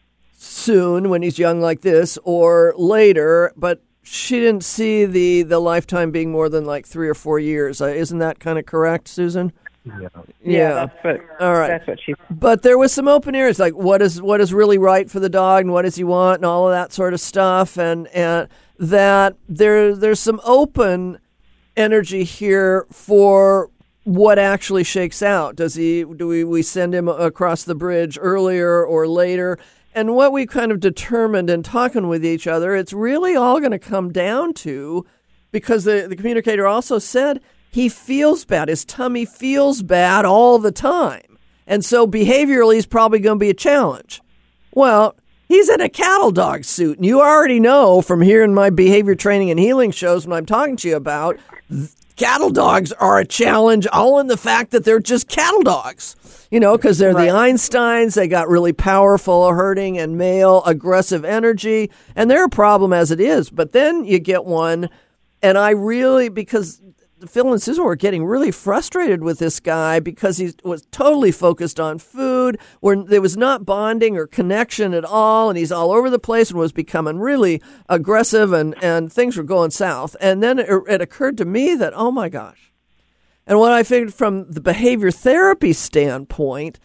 soon when he's young like this, or later, but she didn't see the, the lifetime being more than like three or four years. Uh, isn't that kind of correct, Susan? Yeah. Yeah, that's what. All right. That's what she. But there was some open areas, like what is what is really right for the dog, and what does he want, and all of that sort of stuff, and and that there there's some open energy here for what actually shakes out. Does he? Do we we send him across the bridge earlier or later? And what we kind of determined in talking with each other, it's really all going to come down to, because the the communicator also said, he feels bad. His tummy feels bad all the time. And so behaviorally, he's probably going to be a challenge. Well, he's in a cattle dog suit. And you already know from hearing my behavior training and healing shows when I'm talking to you about, th- cattle dogs are a challenge, all in the fact that they're just cattle dogs. You know, because they're Right. the Einsteins. They got really powerful herding and male aggressive energy. And they're a problem as it is. But then you get one, and I really, because Phil and Susan were getting really frustrated with this guy because he was totally focused on food, where there was not bonding or connection at all, and he's all over the place and was becoming really aggressive, and, and things were going south. And then it, it occurred to me that, oh my gosh. And what I figured from the behavior therapy standpoint,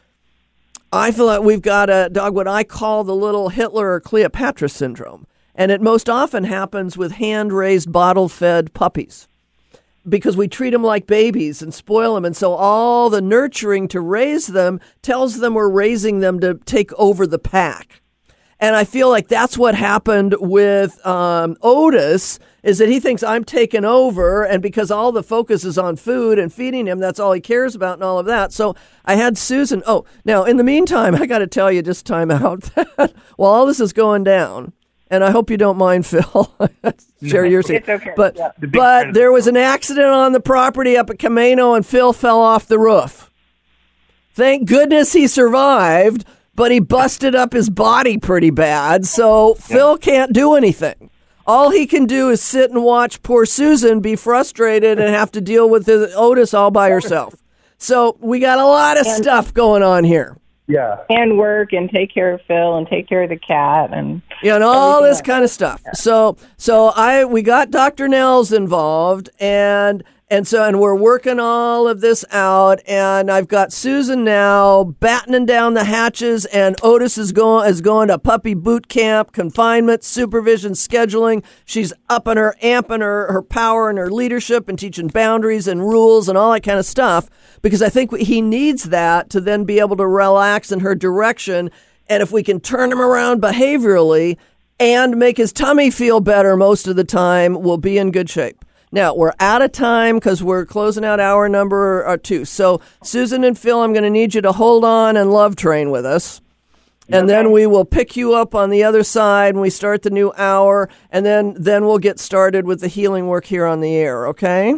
I feel like we've got a dog, what I call the little Hitler or Cleopatra syndrome. And it most often happens with hand-raised, bottle-fed puppies, because we treat them like babies and spoil them. And so all the nurturing to raise them tells them we're raising them to take over the pack. And I feel like that's what happened with um, Otis, is that he thinks I'm taking over, and because all the focus is on food and feeding him, that's all he cares about and all of that. So I had Susan. Oh, now in the meantime, I got to tell you, just time out, that while all this is going down, And I hope you don't mind, Phil. Share your It's okay. But, Yeah. The big but friend. there was an accident on the property up at Camino, and Phil fell off the roof. Thank goodness he survived, but he busted up his body pretty bad, so Phil can't do anything. All he can do is sit and watch poor Susan be frustrated and have to deal with his Otis all by herself. So we got a lot of And- stuff going on here. Yeah. And work and take care of Phil and take care of the cat and Yeah, and all everything this like kind of stuff. So, so I we got Doctor Nels involved, and and so and we're working all of this out. And I've got Susan now battening down the hatches, and Otis is going is going to puppy boot camp, confinement, supervision, scheduling. She's upping her, amping her her power and her leadership, and teaching boundaries and rules and all that kind of stuff. Because I think he needs that to then be able to relax in her direction. And if we can turn him around behaviorally and make his tummy feel better most of the time, we'll be in good shape. Now, we're out of time because we're closing out hour number uh, two. So, Susan and Phil, I'm going to need you to hold on and love train with us. And then we will pick you up on the other side when we start the new hour. And then, then we'll get started with the healing work here on the air, okay?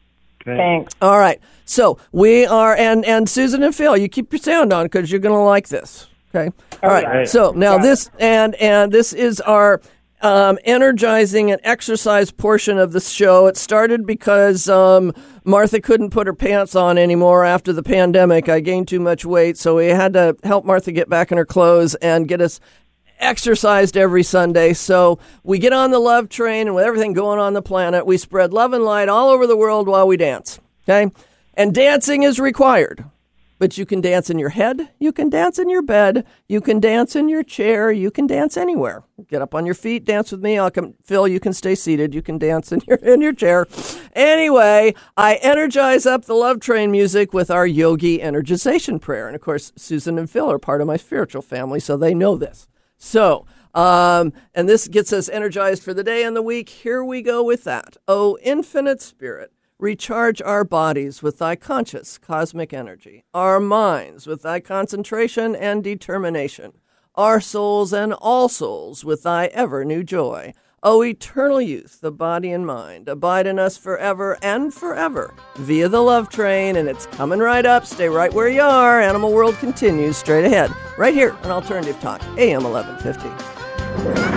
Thanks. All right. So we are, and, and Susan and Phil, you keep your sound on because you're going to like this. Okay. All right. right. So now Got this, and, and this is our um, energizing and exercise portion of the show. It started because um, Martha couldn't put her pants on anymore after the pandemic. I gained too much weight. So we had to help Martha get back in her clothes and get us exercised every Sunday. So we get on the love train, and with everything going on the planet, we spread love and light all over the world while we dance. Okay. And dancing is required, but you can dance in your head. You can dance in your bed. You can dance in your chair. You can dance anywhere. Get up on your feet. Dance with me. I'll come. Phil, you can stay seated. You can dance in your, in your chair. Anyway, I energize up the love train music with our yogi energization prayer. And of course, Susan and Phil are part of my spiritual family, so they know this. So, um, and this gets us energized for the day and the week. Here we go with that. Oh, infinite spirit, recharge our bodies with thy conscious cosmic energy, our minds with thy concentration and determination, our souls and all souls with thy ever new joy. O eternal youth, the body and mind, abide in us forever and forever via the love train, and it's coming right up. Stay right where you are. Animal World continues straight ahead, right here on Alternative Talk, A M eleven fifty.